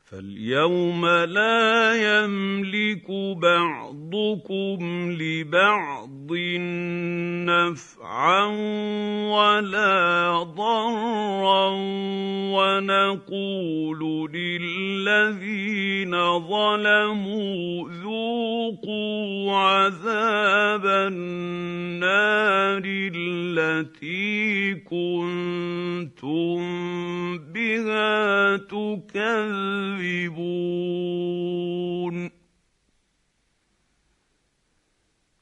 فاليوم لا يملك بعضكم لبعض نفعا ولا ضرا ونقول للذين ظلموا ذوقوا عذاب النار التي كنتم بها تكذبون.